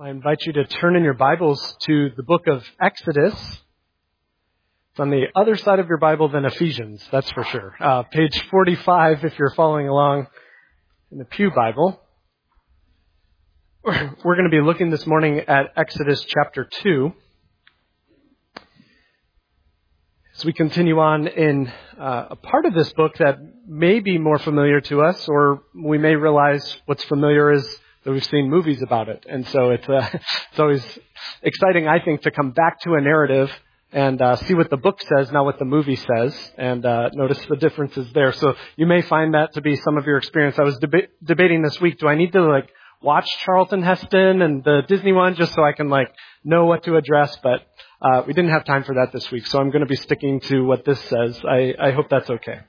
I invite you to turn in your Bibles to the book of Exodus. It's on the other side of your Bible than Ephesians, that's for sure. Page 45 if you're following along in the Pew Bible. We're going to be looking this morning at Exodus chapter 2. As we continue on in a part of this book that may be more familiar to us, or we may realize what's familiar is that we've seen movies about it. And so it's always exciting, I think, to come back to a narrative and see what the book says, not what the movie says, and notice the differences there. So you may find that to be some of your experience. I was debating this week, do I need to watch Charlton Heston and the Disney one just so I can know what to address? But we didn't have time for that this week, so I'm going to be sticking to what this says. I hope that's okay.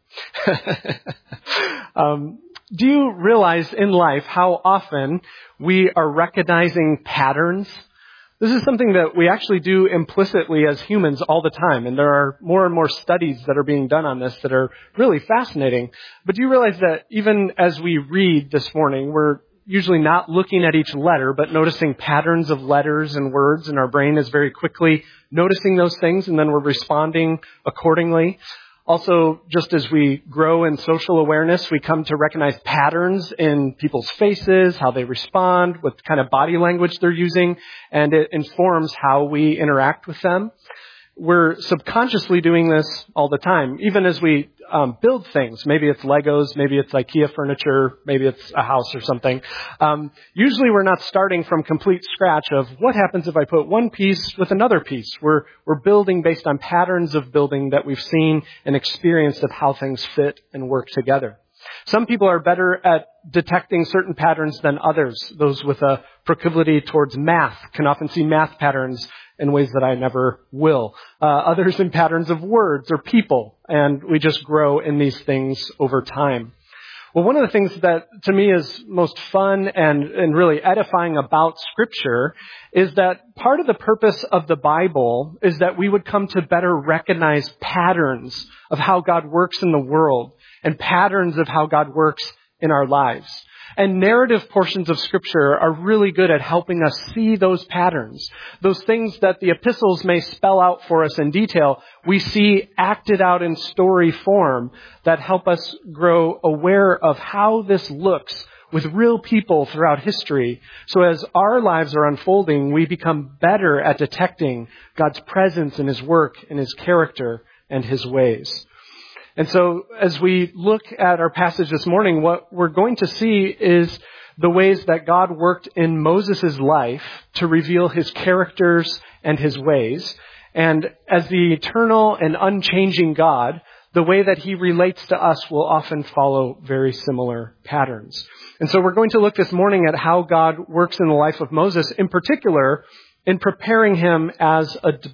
So. Do you realize in life how often we are recognizing patterns? This is something that we actually do implicitly as humans all the time, and there are more and more studies that are being done on this that are really fascinating. But do you realize that even as we read this morning, we're usually not looking at each letter, but noticing patterns of letters and words, and our brain is very quickly noticing those things, and then we're responding accordingly. Also, just as we grow in social awareness, we come to recognize patterns in people's faces, how they respond, what kind of body language they're using, and it informs how we interact with them. We're subconsciously doing this all the time, even as we build things. Maybe it's Legos, maybe it's IKEA furniture, maybe it's a house or something. Usually we're not starting from complete scratch of what happens if I put one piece with another piece. We're building based on patterns of building that we've seen and experienced of how things fit and work together. Some people are better at detecting certain patterns than others. Those with a proclivity towards math can often see math patterns in ways that I never will. Others in patterns of words or people, and we just grow in these things over time. Well, one of the things that to me is most fun and really edifying about Scripture is that part of the purpose of the Bible is that we would come to better recognize patterns of how God works in the world and patterns of how God works in our lives. And narrative portions of Scripture are really good at helping us see those patterns. Those things that the epistles may spell out for us in detail, we see acted out in story form that help us grow aware of how this looks with real people throughout history. So as our lives are unfolding, we become better at detecting God's presence in His work, in His character, and His ways. And so as we look at our passage this morning, what we're going to see is the ways that God worked in Moses' life to reveal His characters and His ways. And as the eternal and unchanging God, the way that He relates to us will often follow very similar patterns. And so we're going to look this morning at how God works in the life of Moses, in particular, in preparing him as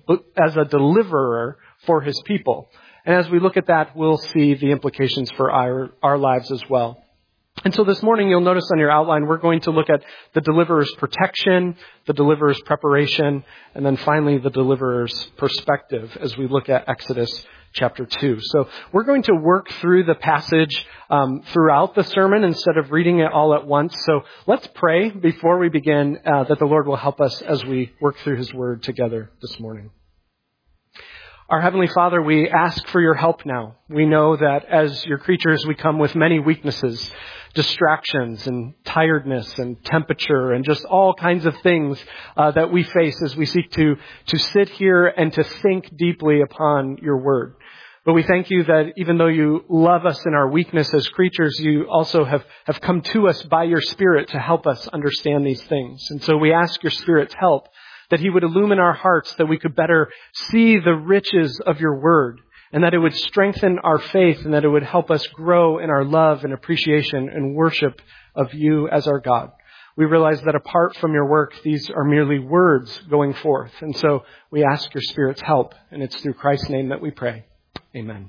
a deliverer for his people. And as we look at that, we'll see the implications for our lives as well. And so this morning, you'll notice on your outline, we're going to look at the deliverer's protection, the deliverer's preparation, and then finally the deliverer's perspective as we look at Exodus chapter 2. So we're going to work through the passage throughout the sermon instead of reading it all at once. So let's pray before we begin that the Lord will help us as we work through His Word together this morning. Our Heavenly Father, we ask for your help now. We know that as your creatures, we come with many weaknesses, distractions and tiredness and temperature and just all kinds of things that we face as we seek to sit here and to think deeply upon your word. But we thank you that even though you love us in our weakness as creatures, you also have come to us by your Spirit to help us understand these things. And so we ask your Spirit's help, that He would illumine our hearts, that we could better see the riches of your word, and that it would strengthen our faith, and that it would help us grow in our love and appreciation and worship of you as our God. We realize that apart from your work, these are merely words going forth. And so we ask your Spirit's help, and it's through Christ's name that we pray. Amen.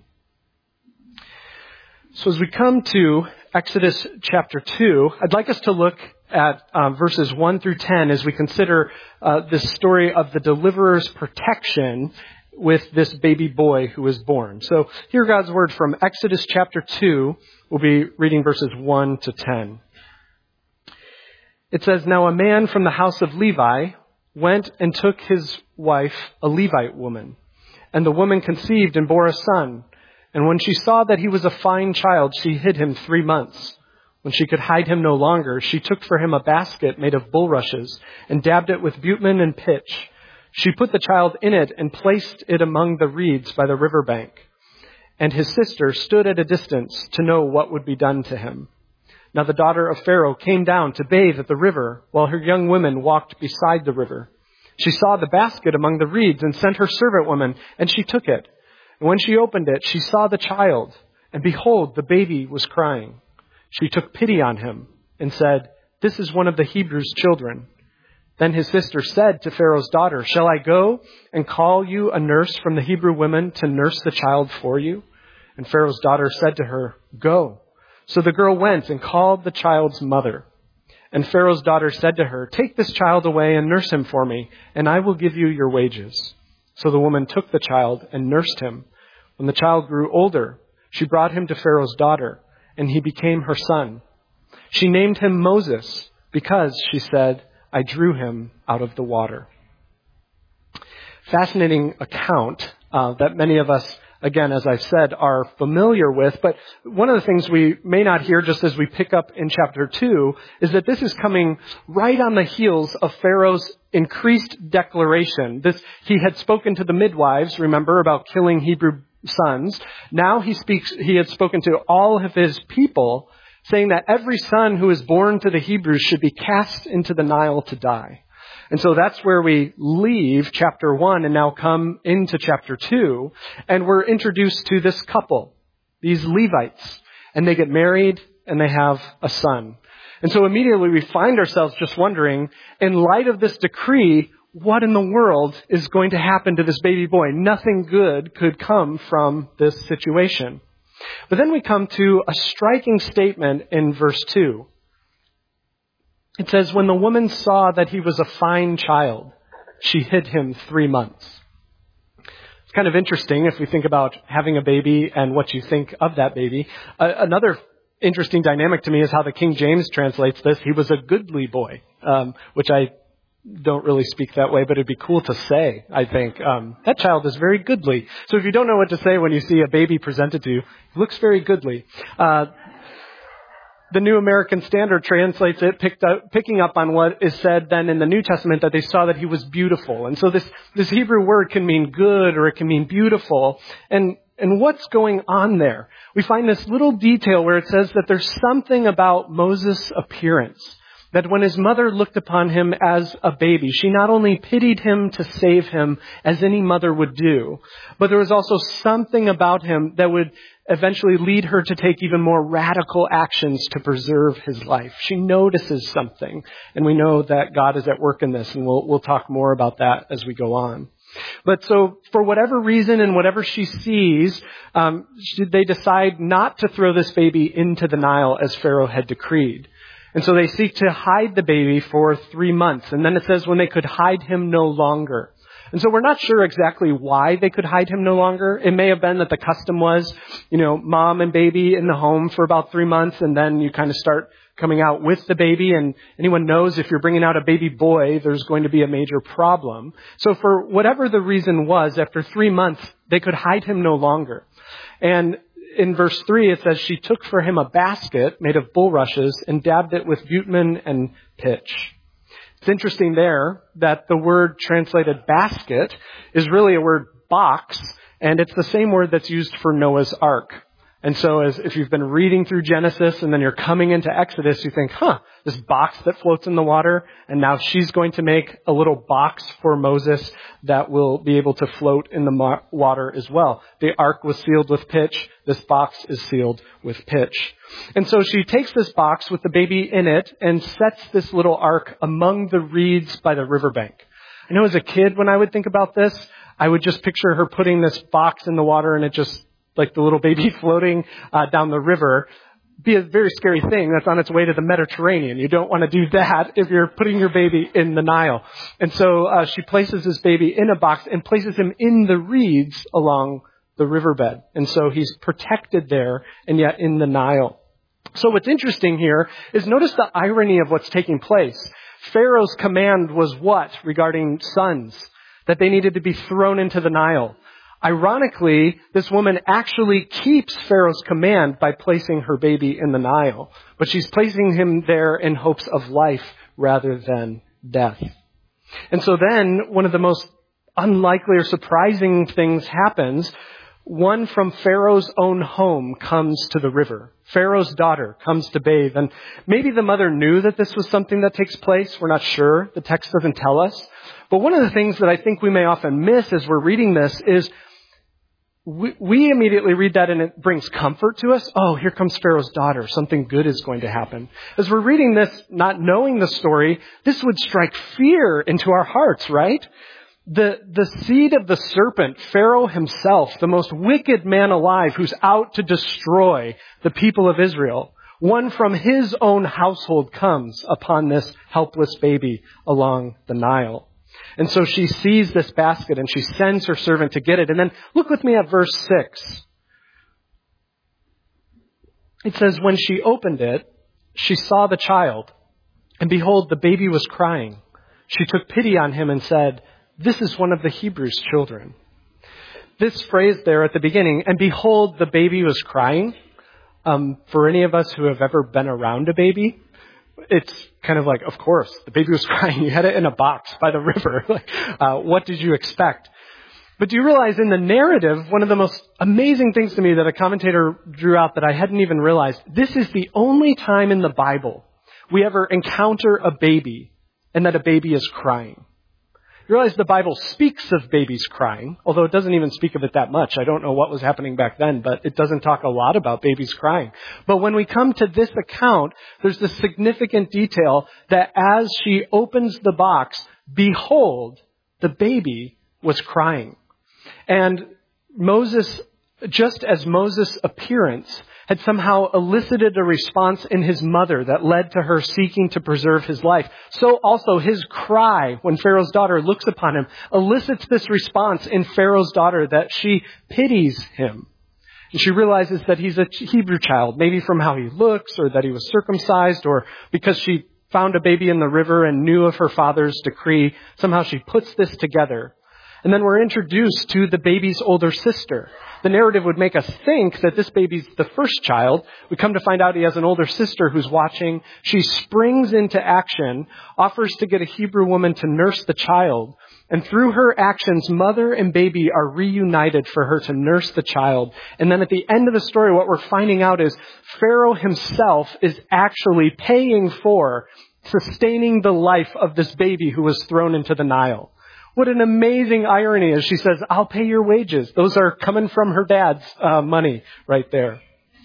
So as we come to Exodus chapter 2, I'd like us to look at verses 1 through 10 as we consider this story of the deliverer's protection with this baby boy who was born. So hear God's word from Exodus chapter 2. We'll be reading verses 1 to 10. It says, "Now a man from the house of Levi went and took his wife, a Levite woman. And the woman conceived and bore a son. And when she saw that he was a fine child, she hid him 3 months. When she could hide him no longer, she took for him a basket made of bulrushes and dabbed it with bitumen and pitch. She put the child in it and placed it among the reeds by the river bank. And his sister stood at a distance to know what would be done to him. Now the daughter of Pharaoh came down to bathe at the river, while her young women walked beside the river. She saw the basket among the reeds and sent her servant woman, and she took it. And when she opened it, she saw the child, and behold, the baby was crying. She took pity on him and said, 'This is one of the Hebrews' children.' Then his sister said to Pharaoh's daughter, 'Shall I go and call you a nurse from the Hebrew women to nurse the child for you?' And Pharaoh's daughter said to her, 'Go.' So the girl went and called the child's mother. And Pharaoh's daughter said to her, 'Take this child away and nurse him for me, and I will give you your wages.' So the woman took the child and nursed him. When the child grew older, she brought him to Pharaoh's daughter, and he became her son. She named him Moses because, she said, 'I drew him out of the water.'" Fascinating account that many of us, again, as I've said, are familiar with. But one of the things we may not hear just as we pick up in chapter 2 is that this is coming right on the heels of Pharaoh's increased declaration. He had spoken to the midwives, remember, about killing Hebrew sons. Now he had spoken to all of his people, saying that every son who is born to the Hebrews should be cast into the Nile to die. And so that's where we leave chapter 1 and now come into chapter 2. And we're introduced to this couple, these Levites. And they get married and they have a son. And so immediately we find ourselves just wondering, in light of this decree, what in the world is going to happen to this baby boy? Nothing good could come from this situation. But then we come to a striking statement in verse 2. It says, "When the woman saw that he was a fine child, she hid him 3 months." It's kind of interesting if we think about having a baby and what you think of that baby. Another interesting dynamic to me is how the King James translates this. He was a goodly boy, which I don't really speak that way, but it'd be cool to say, I think. That child is very goodly. So if you don't know what to say when you see a baby presented to you, he looks very goodly. The New American Standard translates it, picking up on what is said then in the New Testament, that they saw that he was beautiful. And so this Hebrew word can mean good or it can mean beautiful. And what's going on there? We find this little detail where it says that there's something about Moses' appearance, that when his mother looked upon him as a baby, she not only pitied him to save him as any mother would do, but there was also something about him that would eventually lead her to take even more radical actions to preserve his life. She notices something, and we know that God is at work in this, and we'll talk more about that as we go on. But so, for whatever reason and whatever she sees, they decide not to throw this baby into the Nile as Pharaoh had decreed. And so they seek to hide the baby for 3 months. And then it says when they could hide him no longer. And so we're not sure exactly why they could hide him no longer. It may have been that the custom was, mom and baby in the home for about 3 months, and then you kind of start coming out with the baby. And anyone knows if you're bringing out a baby boy, there's going to be a major problem. So for whatever the reason was, after 3 months, they could hide him no longer. And in verse 3, it says, "She took for him a basket made of bulrushes and dabbed it with bitumen and pitch." It's interesting there that the word translated basket is really a word box, and it's the same word that's used for Noah's Ark. And so if you've been reading through Genesis and then you're coming into Exodus, you think, this box that floats in the water, and now she's going to make a little box for Moses that will be able to float in the water as well. The ark was sealed with pitch. This box is sealed with pitch. And so she takes this box with the baby in it and sets this little ark among the reeds by the riverbank. I know as a kid, when I would think about this, I would just picture her putting this box in the water and it just, like the little baby floating down the river, be a very scary thing that's on its way to the Mediterranean. You don't want to do that if you're putting your baby in the Nile. And so she places this baby in a box and places him in the reeds along the riverbed. And so he's protected there and yet in the Nile. So what's interesting here is notice the irony of what's taking place. Pharaoh's command was what regarding sons? That they needed to be thrown into the Nile. Ironically, this woman actually keeps Pharaoh's command by placing her baby in the Nile. But she's placing him there in hopes of life rather than death. And so then one of the most unlikely or surprising things happens. One from Pharaoh's own home comes to the river. Pharaoh's daughter comes to bathe. And maybe the mother knew that this was something that takes place. We're not sure. The text doesn't tell us. But one of the things that I think we may often miss as we're reading this is we immediately read that and it brings comfort to us. Oh, here comes Pharaoh's daughter. Something good is going to happen. As we're reading this, not knowing the story, this would strike fear into our hearts, right? The seed of the serpent, Pharaoh himself, the most wicked man alive who's out to destroy the people of Israel, one from his own household comes upon this helpless baby along the Nile. And so she sees this basket and she sends her servant to get it. And then look with me at verse 6. It says, when she opened it, she saw the child, and behold, the baby was crying. She took pity on him and said, this is one of the Hebrews' children. This phrase there at the beginning, and behold, the baby was crying. For any of us who have ever been around a baby, it's kind of like, of course, the baby was crying. You had it in a box by the river. What did you expect? But do you realize in the narrative, one of the most amazing things to me that a commentator drew out that I hadn't even realized, this is the only time in the Bible we ever encounter a baby and that a baby is crying. You realize the Bible speaks of babies crying, although it doesn't even speak of it that much. I don't know what was happening back then, but it doesn't talk a lot about babies crying. But when we come to this account, there's this significant detail that as she opens the box, behold, the baby was crying. And Moses, just as Moses' appearance had somehow elicited a response in his mother that led to her seeking to preserve his life, so also his cry when Pharaoh's daughter looks upon him elicits this response in Pharaoh's daughter that she pities him. And she realizes that he's a Hebrew child, maybe from how he looks or that he was circumcised or because she found a baby in the river and knew of her father's decree. Somehow she puts this together. And then we're introduced to the baby's older sister. The narrative would make us think that this baby's the first child. We come to find out he has an older sister who's watching. She springs into action, offers to get a Hebrew woman to nurse the child. And through her actions, mother and baby are reunited for her to nurse the child. And then at the end of the story, what we're finding out is Pharaoh himself is actually paying for sustaining the life of this baby who was thrown into the Nile. What an amazing irony as she says, I'll pay your wages. Those are coming from her dad's money right there.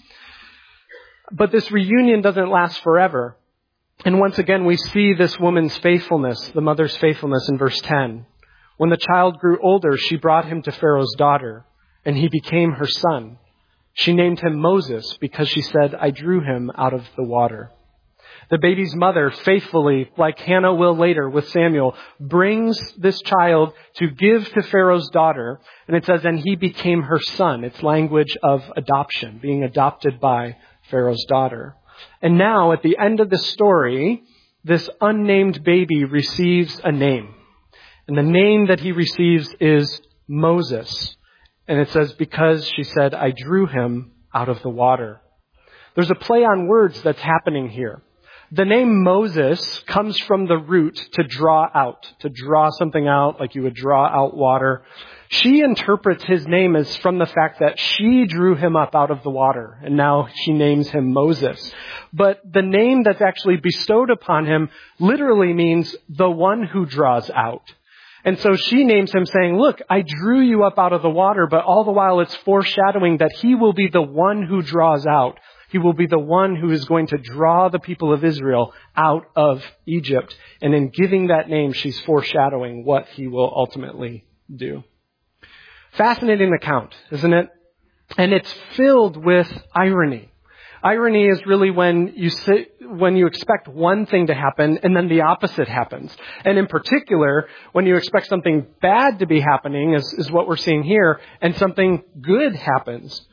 But this reunion doesn't last forever. And once again, we see this woman's faithfulness, the mother's faithfulness in verse 10. When the child grew older, she brought him to Pharaoh's daughter, and he became her son. She named him Moses because she said, I drew him out of the water. The baby's mother faithfully, like Hannah will later with Samuel, brings this child to give to Pharaoh's daughter. And it says, and he became her son. It's language of adoption, being adopted by Pharaoh's daughter. And now at the end of the story, this unnamed baby receives a name. And the name that he receives is Moses. And it says, because she said, I drew him out of the water. There's a play on words that's happening here. The name Moses comes from the root to draw out, to draw something out like you would draw out water. She interprets his name as from the fact that she drew him up out of the water, and now she names him Moses. But the name that's actually bestowed upon him literally means the one who draws out. And so she names him saying, look, I drew you up out of the water, but all the while it's foreshadowing that he will be the one who draws out. He will be the one who is going to draw the people of Israel out of Egypt. And in giving that name, she's foreshadowing what he will ultimately do. Fascinating account, isn't it? And it's filled with irony. Irony is really when you expect one thing to happen and then the opposite happens. And in particular, when you expect something bad to be happening, is what we're seeing here, and something good happens.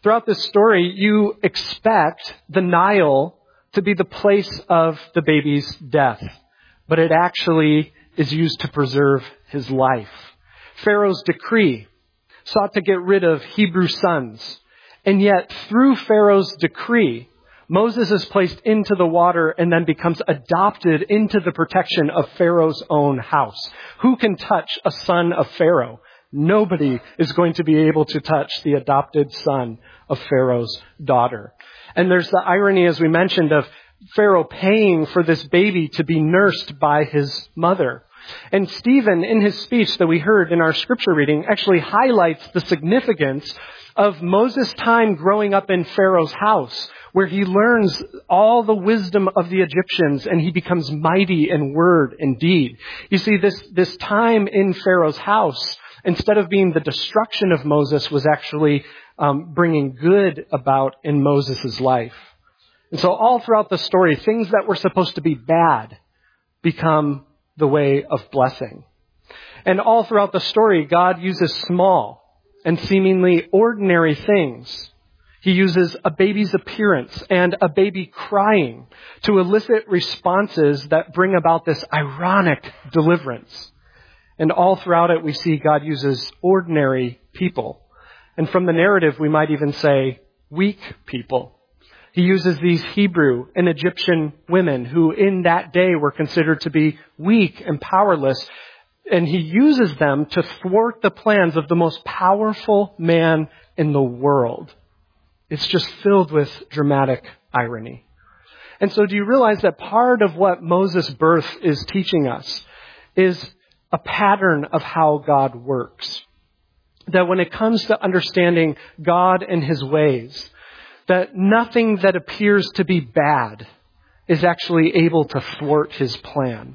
Throughout this story, you expect the Nile to be the place of the baby's death, but it actually is used to preserve his life. Pharaoh's decree sought to get rid of Hebrew sons, and yet through Pharaoh's decree, Moses is placed into the water and then becomes adopted into the protection of Pharaoh's own house. Who can touch a son of Pharaoh? Nobody is going to be able to touch the adopted son of Pharaoh's daughter. And there's the irony, as we mentioned, of Pharaoh paying for this baby to be nursed by his mother. And Stephen, in his speech that we heard in our scripture reading, actually highlights the significance of Moses' time growing up in Pharaoh's house, where he learns all the wisdom of the Egyptians and he becomes mighty in word and deed. You see, this time in Pharaoh's house, instead of being the destruction of Moses, was actually bringing good about in Moses' life. And so all throughout the story, things that were supposed to be bad become the way of blessing. And all throughout the story, God uses small and seemingly ordinary things. He uses a baby's appearance and a baby crying to elicit responses that bring about this ironic deliverance. And all throughout it, we see God uses ordinary people. And from the narrative, we might even say weak people. He uses these Hebrew and Egyptian women who in that day were considered to be weak and powerless. And he uses them to thwart the plans of the most powerful man in the world. It's just filled with dramatic irony. And so do you realize that part of what Moses' birth is teaching us is a pattern of how God works? That when it comes to understanding God and his ways, that nothing that appears to be bad is actually able to thwart his plan.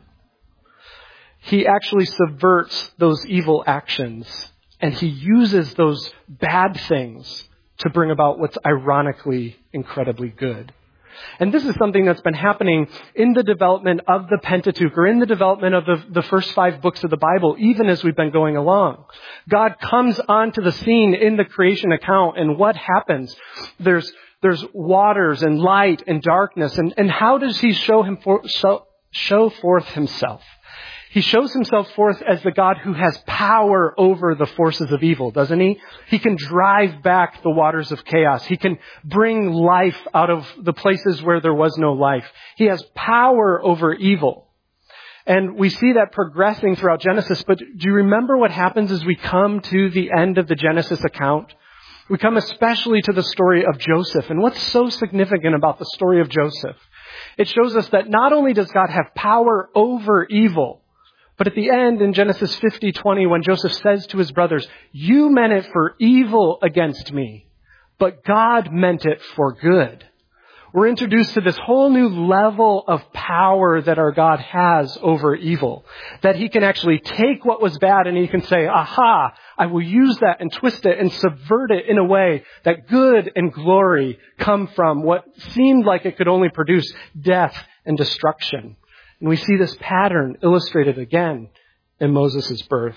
He actually subverts those evil actions, and he uses those bad things to bring about what's ironically incredibly good. And this is something that's been happening in the development of the Pentateuch, or in the development of the first 5 books of the Bible, even as we've been going along. God comes onto the scene in the creation account, and what happens? There's waters and light and darkness. And how does he show forth himself? He shows himself forth as the God who has power over the forces of evil, doesn't he? He can drive back the waters of chaos. He can bring life out of the places where there was no life. He has power over evil. And we see that progressing throughout Genesis. But do you remember what happens as we come to the end of the Genesis account? We come especially to the story of Joseph. And what's so significant about the story of Joseph? It shows us that not only does God have power over evil, but at the end in Genesis 50:20, when Joseph says to his brothers, "You meant it for evil against me, but God meant it for good." We're introduced to this whole new level of power that our God has over evil. That he can actually take what was bad and he can say, "Aha, I will use that and twist it and subvert it in a way that good and glory come from what seemed like it could only produce death and destruction." And we see this pattern illustrated again in Moses' birth.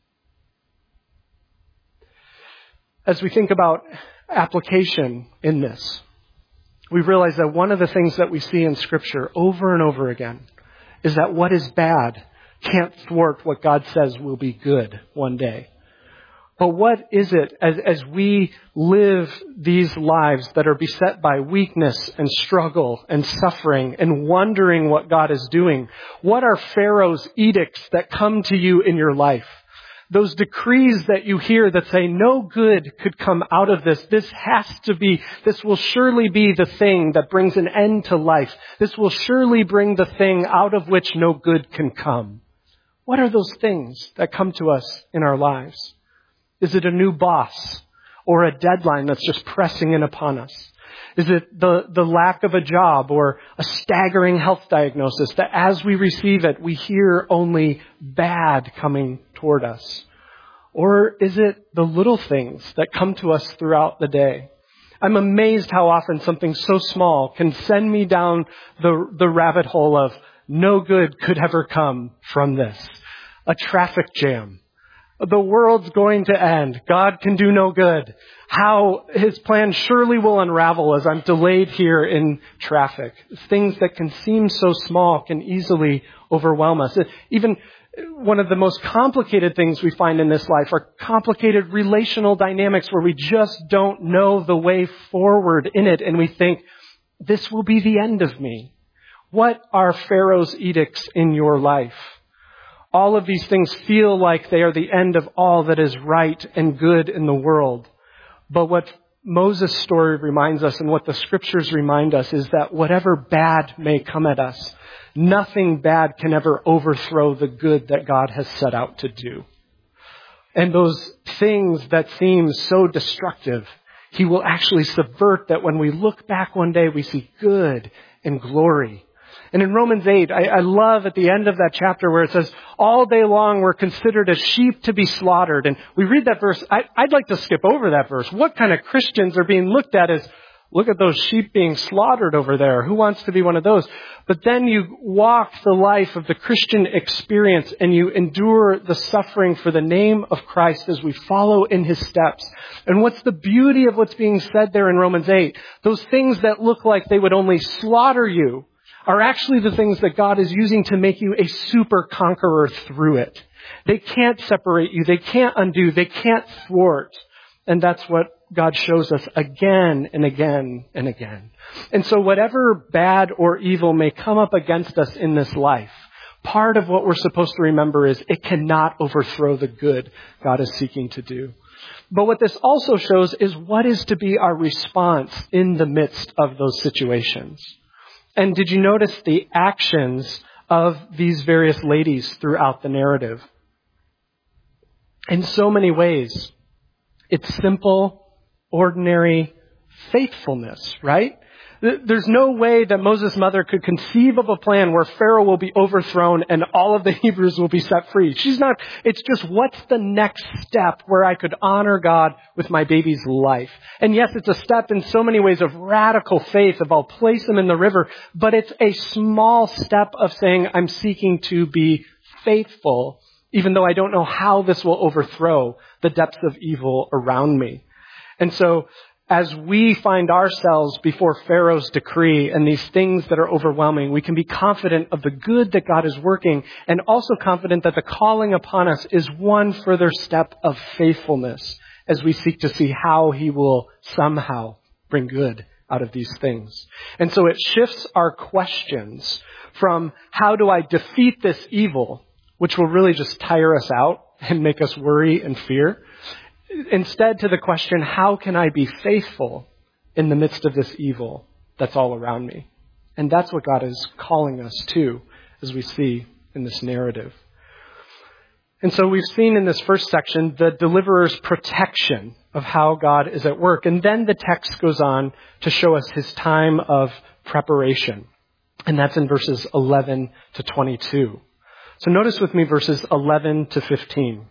As we think about application in this, we realize that one of the things that we see in Scripture over and over again is that what is bad can't thwart what God says will be good one day. But what is it as we live these lives that are beset by weakness and struggle and suffering and wondering what God is doing? What are Pharaoh's edicts that come to you in your life? Those decrees that you hear that say no good could come out of this. This will surely be the thing that brings an end to life. This will surely bring the thing out of which no good can come. What are those things that come to us in our lives? Is it a new boss or a deadline that's just pressing in upon us? Is it the lack of a job or a staggering health diagnosis that as we receive it, we hear only bad coming toward us? Or is it the little things that come to us throughout the day? I'm amazed how often something so small can send me down the rabbit hole of no good could ever come from this. A traffic jam. The world's going to end. God can do no good. How his plan surely will unravel as I'm delayed here in traffic. Things that can seem so small can easily overwhelm us. Even one of the most complicated things we find in this life are complicated relational dynamics where we just don't know the way forward in it, and we think, this will be the end of me. What are Pharaoh's edicts in your life? All of these things feel like they are the end of all that is right and good in the world. But what Moses' story reminds us and what the scriptures remind us is that whatever bad may come at us, nothing bad can ever overthrow the good that God has set out to do. And those things that seem so destructive, he will actually subvert that when we look back one day, we see good and glory. And in Romans 8, I love at the end of that chapter where it says, all day long we're considered as sheep to be slaughtered. And we read that verse. I'd like to skip over that verse. What kind of Christians are being looked at as, look at those sheep being slaughtered over there. Who wants to be one of those? But then you walk the life of the Christian experience and you endure the suffering for the name of Christ as we follow in his steps. And what's the beauty of what's being said there in Romans 8? Those things that look like they would only slaughter you are actually the things that God is using to make you a super conqueror through it. They can't separate you. They can't undo. They can't thwart. And that's what God shows us again and again and again. And so whatever bad or evil may come up against us in this life, part of what we're supposed to remember is it cannot overthrow the good God is seeking to do. But what this also shows is what is to be our response in the midst of those situations. And did you notice the actions of these various ladies throughout the narrative? In so many ways, it's simple, ordinary faithfulness, right? There's no way that Moses' mother could conceive of a plan where Pharaoh will be overthrown and all of the Hebrews will be set free. It's just what's the next step where I could honor God with my baby's life? And yes, it's a step in so many ways of radical faith of I'll place him in the river, but it's a small step of saying I'm seeking to be faithful, even though I don't know how this will overthrow the depths of evil around me. And so, as we find ourselves before Pharaoh's decree and these things that are overwhelming, we can be confident of the good that God is working and also confident that the calling upon us is one further step of faithfulness as we seek to see how he will somehow bring good out of these things. And so it shifts our questions from how do I defeat this evil, which will really just tire us out and make us worry and fear, instead to the question, how can I be faithful in the midst of this evil that's all around me? And that's what God is calling us to, as we see in this narrative. And so we've seen in this first section the deliverer's protection of how God is at work. And then the text goes on to show us his time of preparation. And that's in verses 11 to 22. So notice with me verses 11 to 15.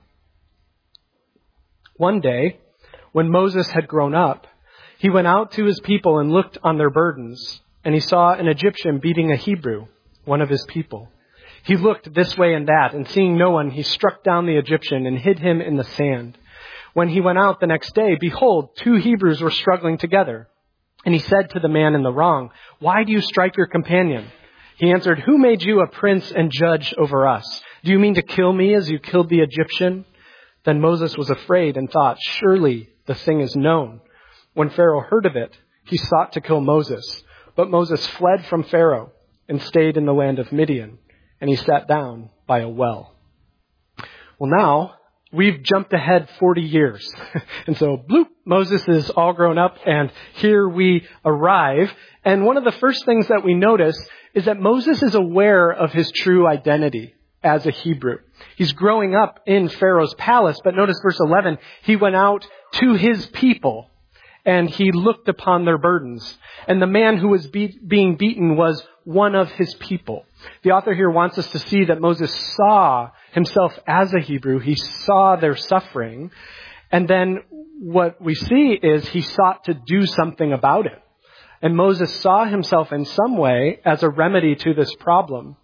One day, when Moses had grown up, he went out to his people and looked on their burdens, and he saw an Egyptian beating a Hebrew, one of his people. He looked this way and that, and seeing no one, he struck down the Egyptian and hid him in the sand. When he went out the next day, behold, 2 Hebrews were struggling together. And he said to the man in the wrong, "Why do you strike your companion?" He answered, "Who made you a prince and judge over us? Do you mean to kill me as you killed the Egyptian?" Then Moses was afraid and thought, "Surely the thing is known." When Pharaoh heard of it, he sought to kill Moses. But Moses fled from Pharaoh and stayed in the land of Midian, and he sat down by a well. Well, now we've jumped ahead 40 years. And so, bloop, Moses is all grown up, and here we arrive. And one of the first things that we notice is that Moses is aware of his true identity as a Hebrew. He's growing up in Pharaoh's palace, but notice verse 11, he went out to his people and he looked upon their burdens. And the man who was being beaten was one of his people. The author here wants us to see that Moses saw himself as a Hebrew. He saw their suffering. And then what we see is he sought to do something about it. And Moses saw himself in some way as a remedy to this problem.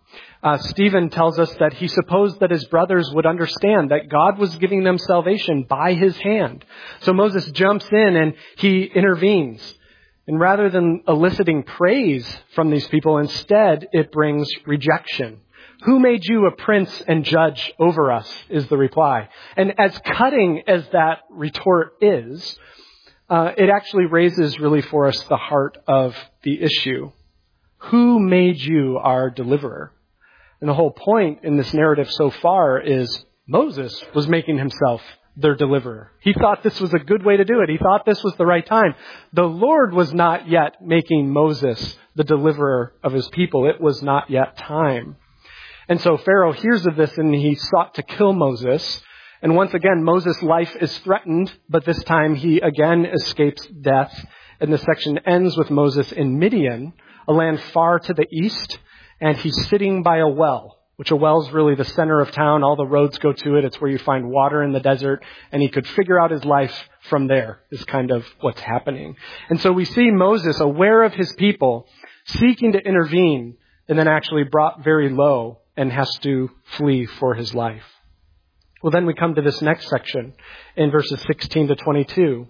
Stephen tells us that he supposed that his brothers would understand that God was giving them salvation by his hand. So Moses jumps in and he intervenes. And rather than eliciting praise from these people, instead it brings rejection. Who made you a prince and judge over us, is the reply. And as cutting as that retort is, it actually raises really for us the heart of the issue. Who made you our deliverer? And the whole point in this narrative so far is Moses was making himself their deliverer. He thought this was a good way to do it. He thought this was the right time. The Lord was not yet making Moses the deliverer of his people. It was not yet time. And so Pharaoh hears of this and he sought to kill Moses. And once again, Moses' life is threatened, but this time he again escapes death. And the section ends with Moses in Midian, a land far to the east, and he's sitting by a well, which a well is really the center of town. All the roads go to it. It's where you find water in the desert, and he could figure out his life from there is kind of what's happening. And so we see Moses, aware of his people, seeking to intervene, and then actually brought very low and has to flee for his life. Well, then we come to this next section in verses 16 to 22.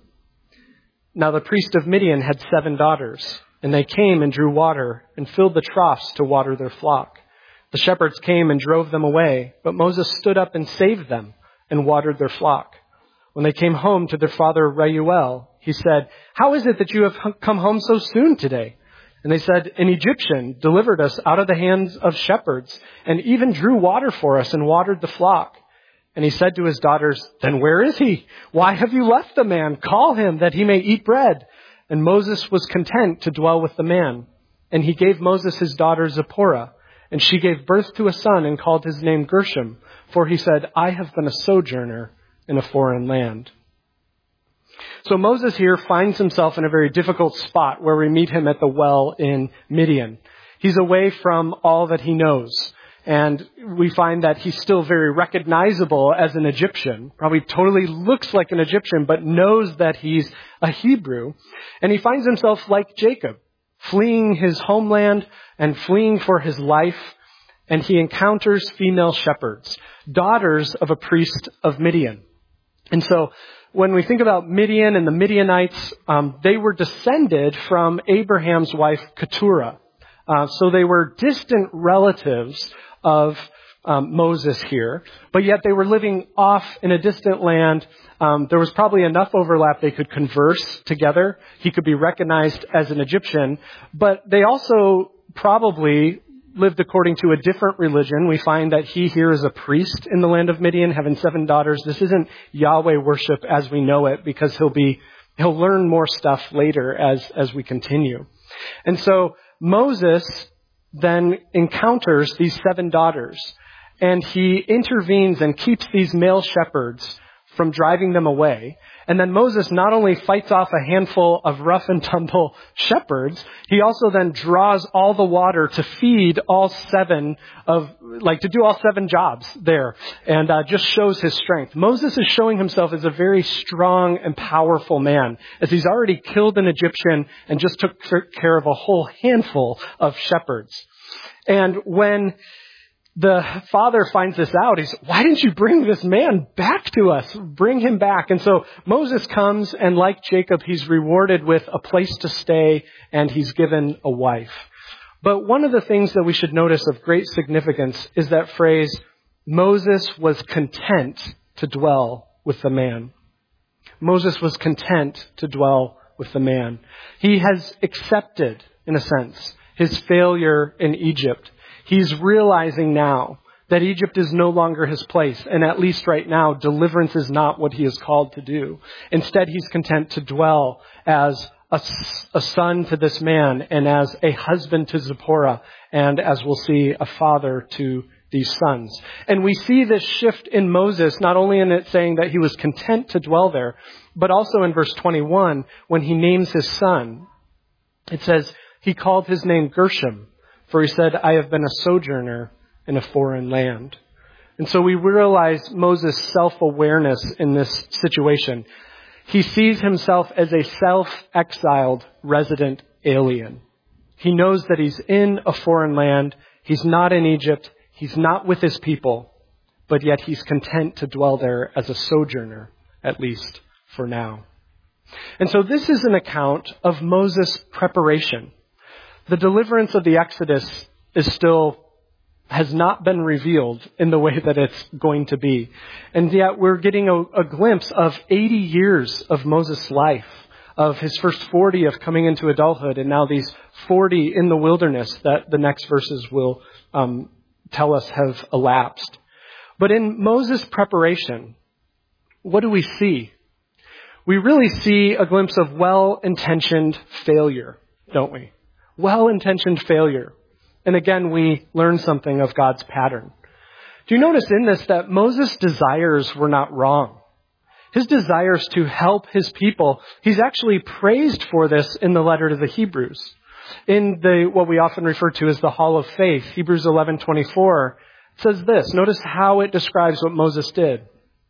Now the priest of Midian had 7 daughters, and they came and drew water and filled the troughs to water their flock. The shepherds came and drove them away, but Moses stood up and saved them and watered their flock. When they came home to their father Reuel, he said, "How is it that you have come home so soon today?" And they said, "An Egyptian delivered us out of the hands of shepherds and even drew water for us and watered the flock." And he said to his daughters, "Then where is he? Why have you left the man? Call him that he may eat bread." And Moses was content to dwell with the man. And he gave Moses his daughter Zipporah, and she gave birth to a son and called his name Gershom, for he said, "I have been a sojourner in a foreign land." So Moses here finds himself in a very difficult spot where we meet him at the well in Midian. He's away from all that he knows. And we find that he's still very recognizable as an Egyptian. Probably totally looks like an Egyptian, but knows that he's a Hebrew. And he finds himself like Jacob, fleeing his homeland and fleeing for his life. And he encounters female shepherds, daughters of a priest of Midian. And so when we think about Midian and the Midianites, they were descended from Abraham's wife, Keturah. So they were distant relatives of Moses here, but yet they were living off in a distant land. There was probably enough overlap they could converse together. He could be recognized as an Egyptian, but they also probably lived according to a different religion. We find that he here is a priest in the land of Midian, having 7 daughters. This isn't Yahweh worship as we know it, because he'll learn more stuff later as we continue. And so Moses then encounters these 7 daughters, and he intervenes and keeps these male shepherds from driving them away. And then Moses not only fights off a handful of rough and tumble shepherds, he also then draws all the water to feed all 7 to do all 7 jobs there, and just shows his strength. Moses is showing himself as a very strong and powerful man, as he's already killed an Egyptian and just took care of a whole handful of shepherds. And when the father finds this out, he says, "Why didn't you bring this man back to us? Bring him back." And so Moses comes, and like Jacob, he's rewarded with a place to stay, and he's given a wife. But one of the things that we should notice of great significance is that phrase, Moses was content to dwell with the man. Moses was content to dwell with the man. He has accepted, in a sense, his failure in Egypt. He's realizing now that Egypt is no longer his place. And at least right now, deliverance is not what he is called to do. Instead, he's content to dwell as a son to this man, and as a husband to Zipporah, and as we'll see, a father to these sons. And we see this shift in Moses, not only in it saying that he was content to dwell there, but also in verse 21, when he names his son. It says, he called his name Gershom, for he said, "I have been a sojourner in a foreign land." And so we realize Moses' self-awareness in this situation. He sees himself as a self-exiled resident alien. He knows that he's in a foreign land. He's not in Egypt. He's not with his people, but yet he's content to dwell there as a sojourner, at least for now. And so this is an account of Moses' preparation. The deliverance of the Exodus has not been revealed in the way that it's going to be. And yet we're getting a glimpse of 80 years of Moses' life, of his first 40 of coming into adulthood, and now these 40 in the wilderness that the next verses will tell us have elapsed. But in Moses' preparation, what do we see? We really see a glimpse of well-intentioned failure, don't we? Well-intentioned failure. And again, we learn something of God's pattern. Do you notice in this that Moses' desires were not wrong? His desires to help his people, he's actually praised for this in the letter to the Hebrews. In what we often refer to as the Hall of Faith, Hebrews 11:24, says this. Notice how it describes what Moses did.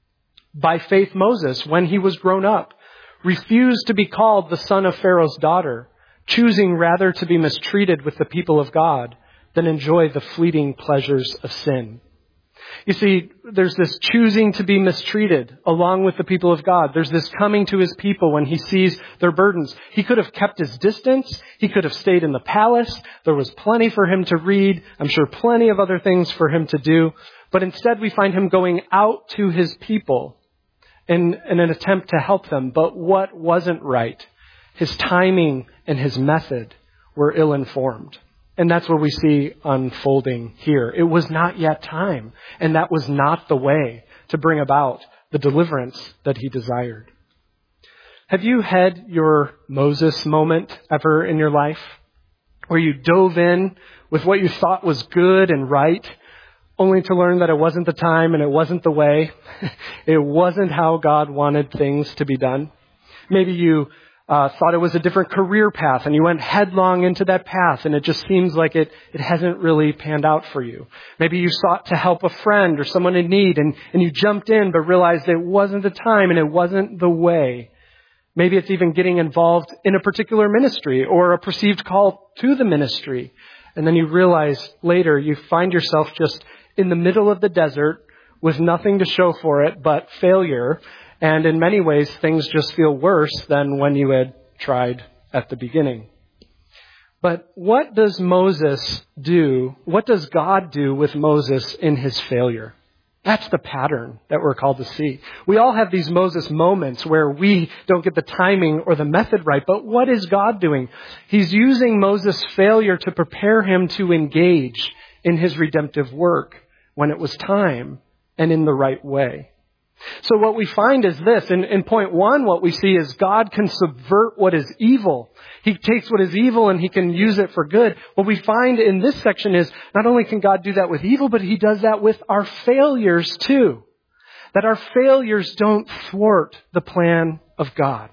By faith, Moses, when he was grown up, refused to be called the son of Pharaoh's daughter, choosing rather to be mistreated with the people of God than enjoy the fleeting pleasures of sin. You see, there's this choosing to be mistreated along with the people of God. There's this coming to his people when he sees their burdens. He could have kept his distance. He could have stayed in the palace. There was plenty for him to read. I'm sure plenty of other things for him to do. But instead we find him going out to his people in an attempt to help them. But what wasn't right? His timing and his method were ill-informed. And that's what we see unfolding here. It was not yet time. And that was not the way to bring about the deliverance that he desired. Have you had your Moses moment ever in your life? Where you dove in with what you thought was good and right, only to learn that it wasn't the time and it wasn't the way. It wasn't how God wanted things to be done. Maybe you thought it was a different career path and you went headlong into that path and it just seems like it hasn't really panned out for you. Maybe you sought to help a friend or someone in need and you jumped in but realized it wasn't the time and it wasn't the way. Maybe it's even getting involved in a particular ministry or a perceived call to the ministry. And then you realize later you find yourself just in the middle of the desert with nothing to show for it but failure. And in many ways, things just feel worse than when you had tried at the beginning. But what does Moses do? What does God do with Moses in his failure? That's the pattern that we're called to see. We all have these Moses moments where we don't get the timing or the method right. But what is God doing? He's using Moses' failure to prepare him to engage in his redemptive work when it was time and in the right way. So what we find is this. In point one, what we see is God can subvert what is evil. He takes what is evil and he can use it for good. What we find in this section is not only can God do that with evil, but he does that with our failures too. That our failures don't thwart the plan of God.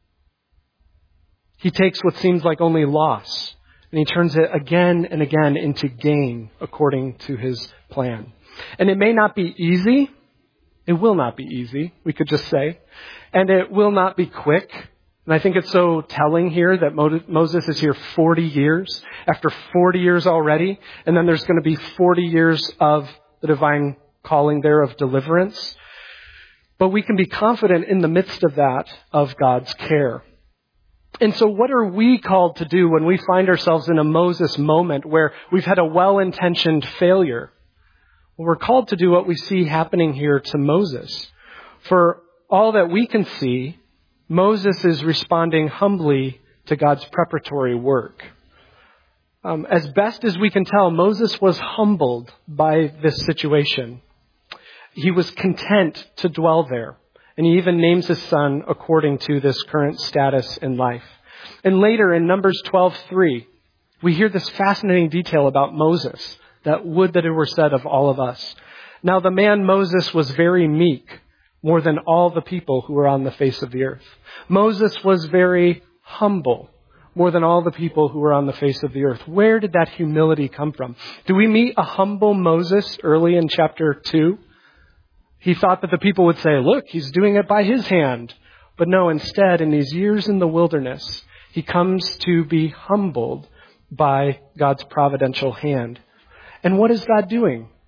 He takes what seems like only loss and he turns it again and again into gain according to his plan. And it may not be easy. It will not be easy, we could just say. And it will not be quick. And I think it's so telling here that Moses is here 40 years, after 40 years already. And then there's going to be 40 years of the divine calling there of deliverance. But we can be confident in the midst of that of God's care. And so what are we called to do when we find ourselves in a Moses moment where we've had a well-intentioned failure? Well, we're called to do what we see happening here to Moses. For all that we can see, Moses is responding humbly to God's preparatory work. As best as we can tell, Moses was humbled by this situation. He was content to dwell there. And he even names his son according to this current status in life. And later in Numbers 12:3, we hear this fascinating detail about Moses. That would that it were said of all of us. Now the man Moses was very meek, more than all the people who were on the face of the earth. Moses was very humble, more than all the people who were on the face of the earth. Where did that humility come from? Do we meet a humble Moses early in chapter 2? He thought that the people would say, look, he's doing it by his hand. But no, instead, in these years in the wilderness, he comes to be humbled by God's providential hand. And what is God doing?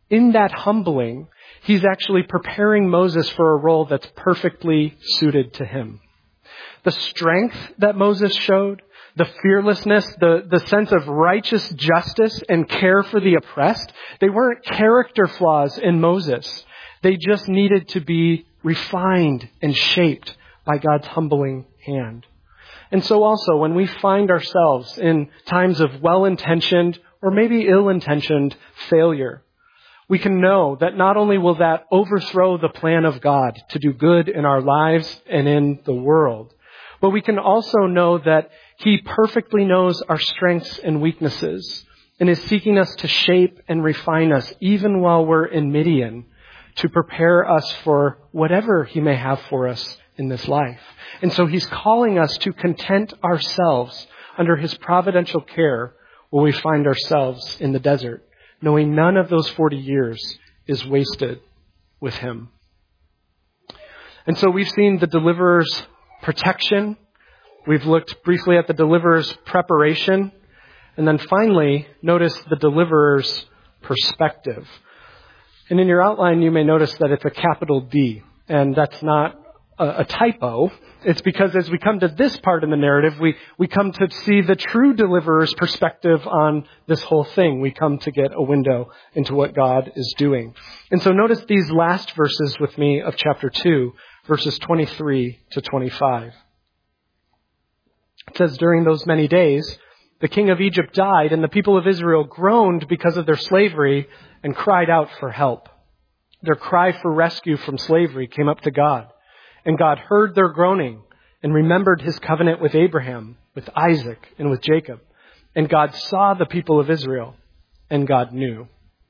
in that humbling, he's actually preparing Moses for a role that's perfectly suited to him. The strength that Moses showed, the fearlessness, the sense of righteous justice and care for the oppressed, they weren't character flaws in Moses. They just needed to be refined and shaped by God's humbling hand. And so also, when we find ourselves in times of well-intentioned or maybe ill-intentioned failure, we can know that not only will that overthrow the plan of God to do good in our lives and in the world, but we can also know that He perfectly knows our strengths and weaknesses and is seeking us to shape and refine us even while we're in Midian to prepare us for whatever He may have for us in this life. And so He's calling us to content ourselves under His providential care where we find ourselves in the desert, knowing none of those 40 years is wasted with Him. And so we've seen the deliverer's protection. We've looked briefly at the deliverer's preparation. And then finally, notice the deliverer's perspective. And in your outline, you may notice that it's a capital D. And that's not a typo. It's because as we come to this part in the narrative, we come to see the true deliverer's perspective on this whole thing. We come to get a window into what God is doing. And so notice these last verses with me of chapter 2, verses 23 to 25. It says, during those many days, the king of Egypt died, and the people of Israel groaned because of their slavery and cried out for help. Their cry for rescue from slavery came up to God. And God heard their groaning and remembered His covenant with Abraham, with Isaac, and with Jacob. And God saw the people of Israel, and God knew.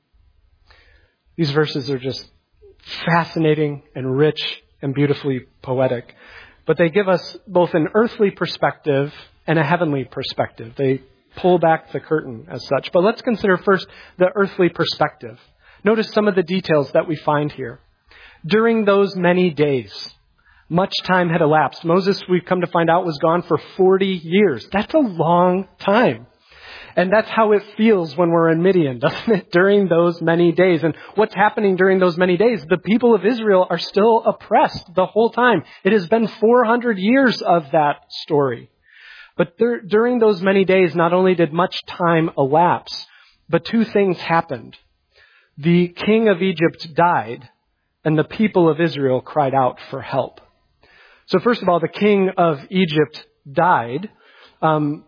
These verses are just fascinating and rich and beautifully poetic. But they give us both an earthly perspective and a heavenly perspective. They pull back the curtain as such. But let's consider first the earthly perspective. Notice some of the details that we find here. During those many days, much time had elapsed. Moses, we've come to find out, was gone for 40 years. That's a long time. And that's how it feels when we're in Midian, doesn't it? During those many days. And what's happening during those many days? The people of Israel are still oppressed the whole time. It has been 400 years of that story. But during those many days, not only did much time elapse, but two things happened. The king of Egypt died, and the people of Israel cried out for help. So first of all, the king of Egypt died. And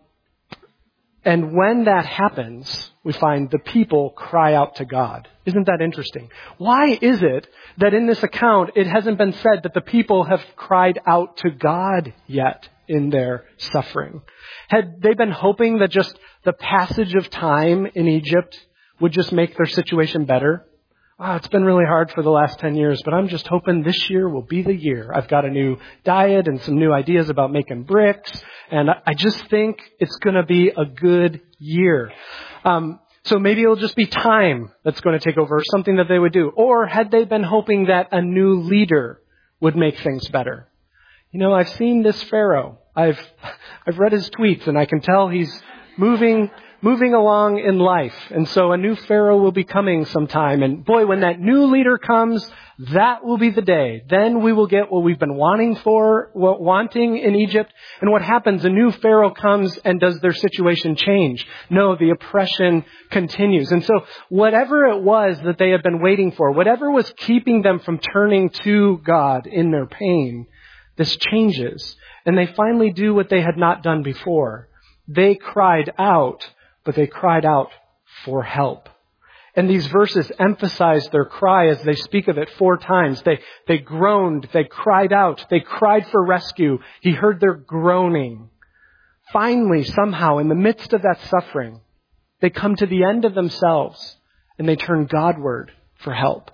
when that happens, we find the people cry out to God. Isn't that interesting? Why is it that in this account, it hasn't been said that the people have cried out to God yet in their suffering? Had they been hoping that just the passage of time in Egypt would just make their situation better? Oh, it's been really hard for the last 10 years, but I'm just hoping this year will be the year. I've got a new diet and some new ideas about making bricks, and I just think it's going to be a good year. So maybe it'll just be time that's going to take over, or something that they would do. Or had they been hoping that a new leader would make things better? You know, I've seen this Pharaoh. I've read his tweets, and I can tell he's moving along in life. And so a new Pharaoh will be coming sometime. And boy, when that new leader comes, that will be the day. Then we will get what we've been wanting in Egypt. And what happens? A new Pharaoh comes, and does their situation change? No, the oppression continues. And so whatever it was that they had been waiting for, whatever was keeping them from turning to God in their pain, this changes. And they finally do what they had not done before. They cried out, but they cried out for help. And these verses emphasize their cry as they speak of it 4 times. They groaned, they cried out, they cried for rescue. He heard their groaning. Finally, somehow, in the midst of that suffering, they come to the end of themselves and they turn Godward for help.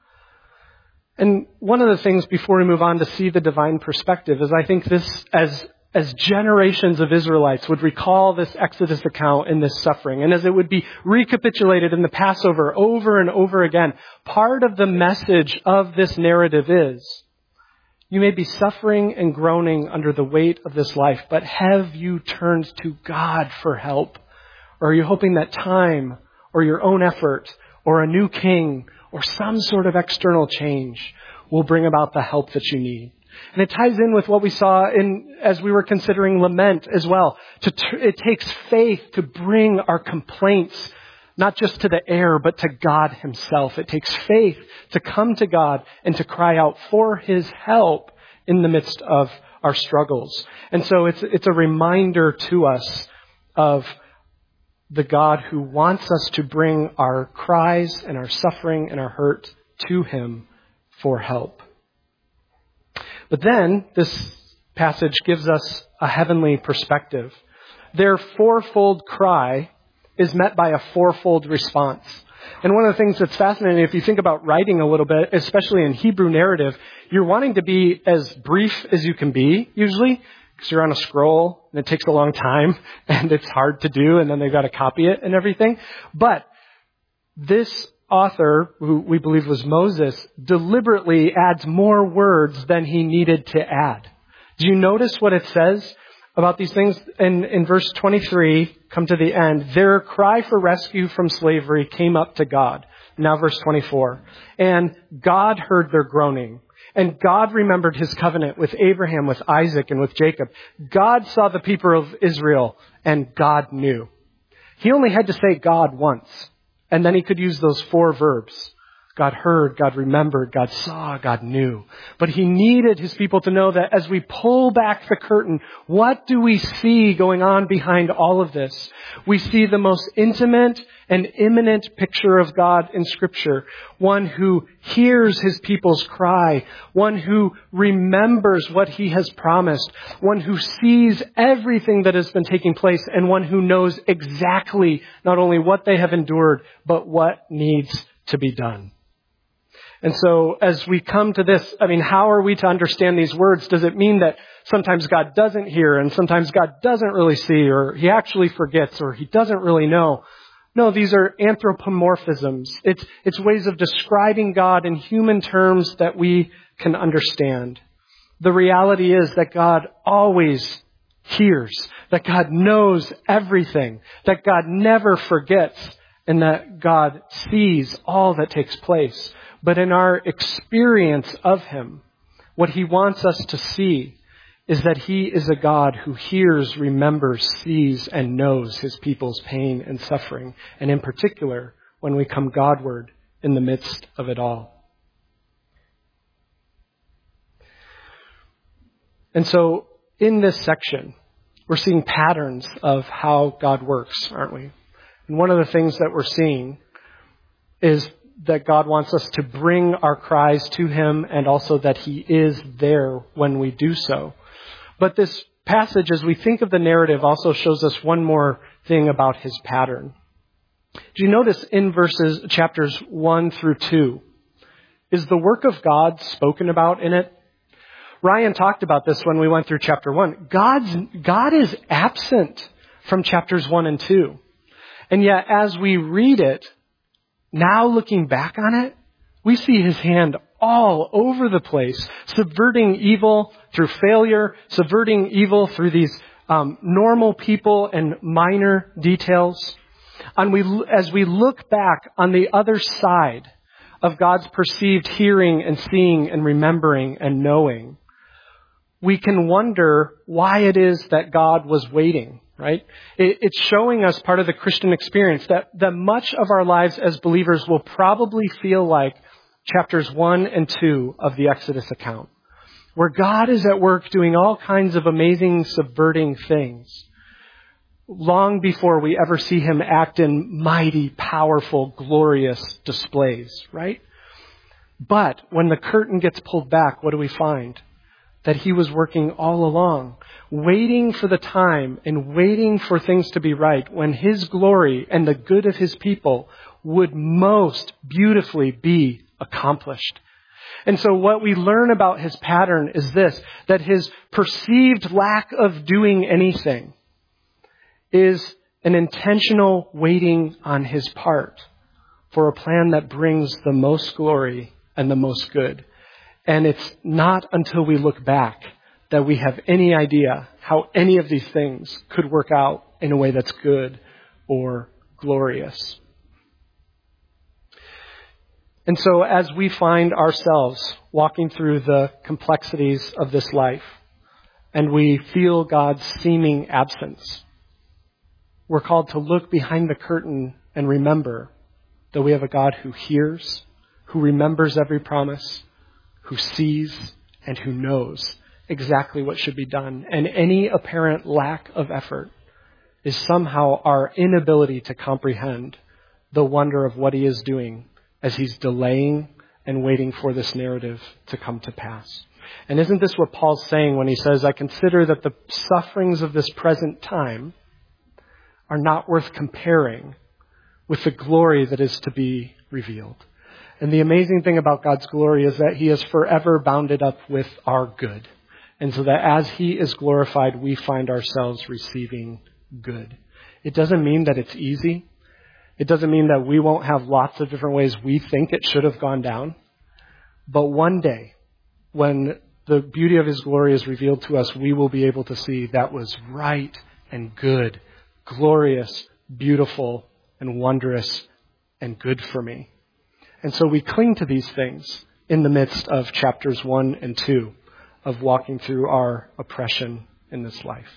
And one of the things before we move on to see the divine perspective is I think this, as generations of Israelites would recall this Exodus account and this suffering, and as it would be recapitulated in the Passover over and over again, part of the message of this narrative is, you may be suffering and groaning under the weight of this life, but have you turned to God for help? Or are you hoping that time or your own effort or a new king or some sort of external change will bring about the help that you need. And it ties in with what we saw as we were considering lament as well. It takes faith to bring our complaints not just to the air, but to God himself. It takes faith to come to God and to cry out for his help in the midst of our struggles. And so it's a reminder to us of the God who wants us to bring our cries and our suffering and our hurt to him for help. But then this passage gives us a heavenly perspective. Their fourfold cry is met by a fourfold response. And one of the things that's fascinating, if you think about writing a little bit, especially in Hebrew narrative, you're wanting to be as brief as you can be, usually, because you're on a scroll and it takes a long time and it's hard to do, and then they've got to copy it and everything. But this author, who we believe was Moses, deliberately adds more words than he needed to add. Do you notice what it says about these things? In verse 23, come to the end, their cry for rescue from slavery came up to God. Now verse 24. And God heard their groaning. And God remembered his covenant with Abraham, with Isaac, and with Jacob. God saw the people of Israel, and God knew. He only had to say God once, and then he could use those four verbs. God heard, God remembered, God saw, God knew. But he needed his people to know that as we pull back the curtain, what do we see going on behind all of this? We see the most intimate and imminent picture of God in Scripture. One who hears his people's cry. One who remembers what he has promised. One who sees everything that has been taking place. And one who knows exactly not only what they have endured, but what needs to be done. And so as we come to this, how are we to understand these words? Does it mean that sometimes God doesn't hear and sometimes God doesn't really see, or he actually forgets, or he doesn't really know? No, these are anthropomorphisms. It's ways of describing God in human terms that we can understand. The reality is that God always hears, that God knows everything, that God never forgets, and that God sees all that takes place. But in our experience of him, what he wants us to see is that he is a God who hears, remembers, sees, and knows his people's pain and suffering. And in particular, when we come Godward in the midst of it all. And so in this section, we're seeing patterns of how God works, aren't we? And one of the things that we're seeing is that God wants us to bring our cries to him, and also that he is there when we do so. But this passage, as we think of the narrative, also shows us one more thing about his pattern. Do you notice in chapters 1 through 2, is the work of God spoken about in it? Ryan talked about this when we went through chapter 1. God is absent from chapters 1 and 2. And yet, as we read it, now looking back on it, we see his hand all over the place, subverting evil through failure, subverting evil through these normal people and minor details. And as we look back on the other side of God's perceived hearing and seeing and remembering and knowing, we can wonder why it is that God was waiting. Right? It's showing us part of the Christian experience that much of our lives as believers will probably feel like chapters 1 and 2 of the Exodus account, where God is at work doing all kinds of amazing, subverting things, long before we ever see him act in mighty, powerful, glorious displays, right? But when the curtain gets pulled back, what do we find? That he was working all along, waiting for the time and waiting for things to be right when his glory and the good of his people would most beautifully be accomplished. And so what we learn about his pattern is this, that his perceived lack of doing anything is an intentional waiting on his part for a plan that brings the most glory and the most good. And it's not until we look back that we have any idea how any of these things could work out in a way that's good or glorious. And so as we find ourselves walking through the complexities of this life, and we feel God's seeming absence, we're called to look behind the curtain and remember that we have a God who hears, who remembers every promise, who sees, and who knows exactly what should be done. And any apparent lack of effort is somehow our inability to comprehend the wonder of what he is doing as he's delaying and waiting for this narrative to come to pass. And isn't this what Paul's saying when he says, I consider that the sufferings of this present time are not worth comparing with the glory that is to be revealed. And the amazing thing about God's glory is that he is forever bounded up with our good. And so that as he is glorified, we find ourselves receiving good. It doesn't mean that it's easy. It doesn't mean that we won't have lots of different ways we think it should have gone down. But one day, when the beauty of his glory is revealed to us, we will be able to see that was right and good, glorious, beautiful, and wondrous, and good for me. And so we cling to these things in the midst of chapters 1 and 2 of walking through our oppression in this life.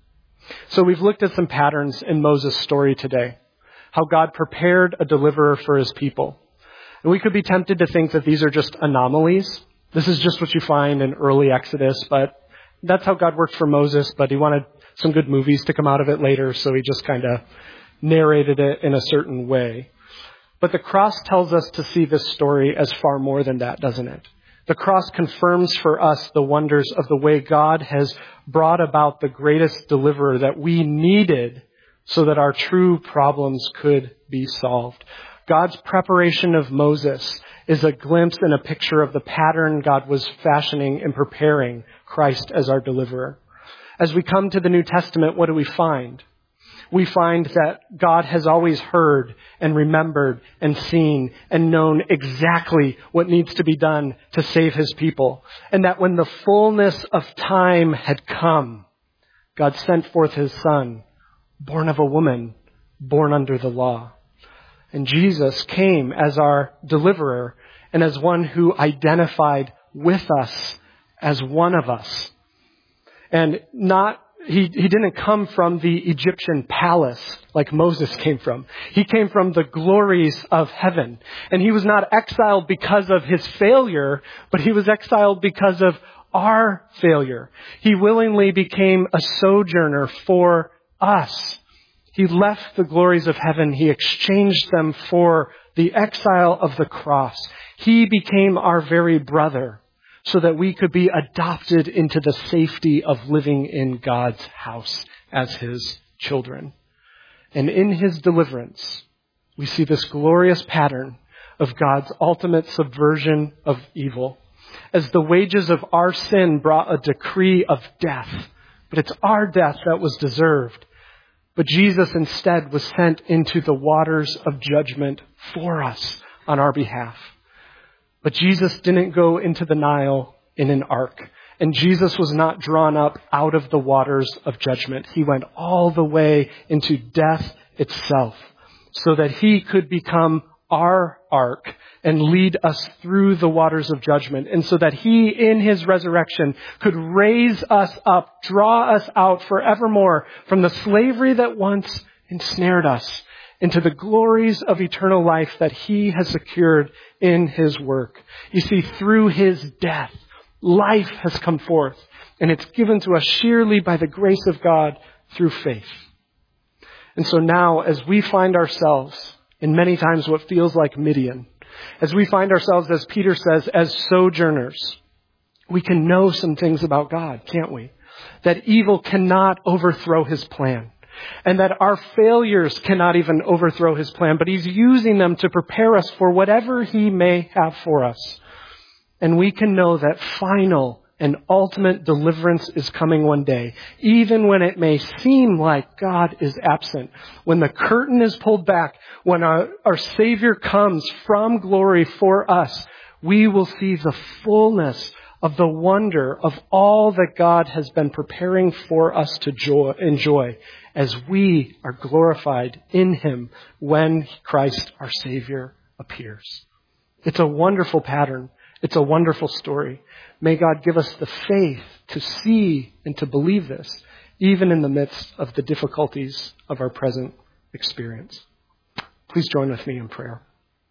So we've looked at some patterns in Moses' story today, how God prepared a deliverer for his people. And we could be tempted to think that these are just anomalies. This is just what you find in early Exodus, but that's how God worked for Moses, but he wanted some good movies to come out of it later, so he just kind of narrated it in a certain way. But the cross tells us to see this story as far more than that, doesn't it? The cross confirms for us the wonders of the way God has brought about the greatest deliverer that we needed so that our true problems could be solved. God's preparation of Moses is a glimpse and a picture of the pattern God was fashioning and preparing Christ as our deliverer. As we come to the New Testament, what do we find? We find that God has always heard and remembered and seen and known exactly what needs to be done to save his people. And that when the fullness of time had come, God sent forth his Son, born of a woman, born under the law. And Jesus came as our deliverer and as one who identified with us as one of us. And he didn't come from the Egyptian palace like Moses came from. He came from the glories of heaven. And he was not exiled because of his failure, but he was exiled because of our failure. He willingly became a sojourner for us. He left the glories of heaven. He exchanged them for the exile of the cross. He became our very brother so that we could be adopted into the safety of living in God's house as his children. And in his deliverance, we see this glorious pattern of God's ultimate subversion of evil. As the wages of our sin brought a decree of death, but it's our death that was deserved. But Jesus instead was sent into the waters of judgment for us on our behalf. But Jesus didn't go into the Nile in an ark. And Jesus was not drawn up out of the waters of judgment. He went all the way into death itself so that he could become our ark and lead us through the waters of judgment. And so that he, in his resurrection, could raise us up, draw us out forevermore from the slavery that once ensnared us into the glories of eternal life that he has secured in his work. You see, through his death, life has come forth, and it's given to us sheerly by the grace of God through faith. And so now, as we find ourselves in many times what feels like Midian, as we find ourselves, as Peter says, as sojourners, we can know some things about God, can't we? That evil cannot overthrow his plan. And that our failures cannot even overthrow his plan, but he's using them to prepare us for whatever he may have for us. And we can know that final and ultimate deliverance is coming one day, even when it may seem like God is absent. When the curtain is pulled back, when our Savior comes from glory for us, we will see the fullness of the wonder of all that God has been preparing for us to enjoy as we are glorified in him when Christ our Savior appears. It's a wonderful pattern. It's a wonderful story. May God give us the faith to see and to believe this, even in the midst of the difficulties of our present experience. Please join with me in prayer.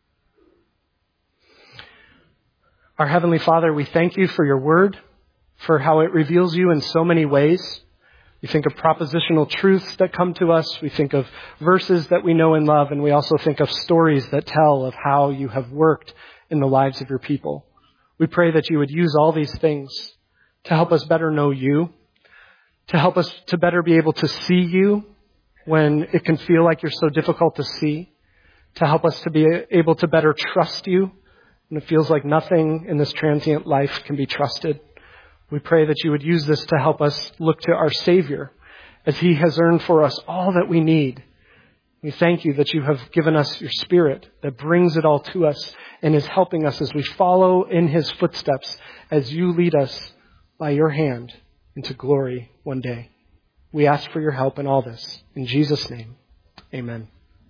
Our Heavenly Father, we thank you for your word, for how it reveals you in so many ways. We think of propositional truths that come to us. We think of verses that we know and love, and we also think of stories that tell of how you have worked in the lives of your people. We pray that you would use all these things to help us better know you, to help us to better be able to see you when it can feel like you're so difficult to see, to help us to be able to better trust you when it feels like nothing in this transient life can be trusted. We pray that you would use this to help us look to our Savior as he has earned for us all that we need. We thank you that you have given us your Spirit that brings it all to us and is helping us as we follow in his footsteps as you lead us by your hand into glory one day. We ask for your help in all this. In Jesus' name, amen.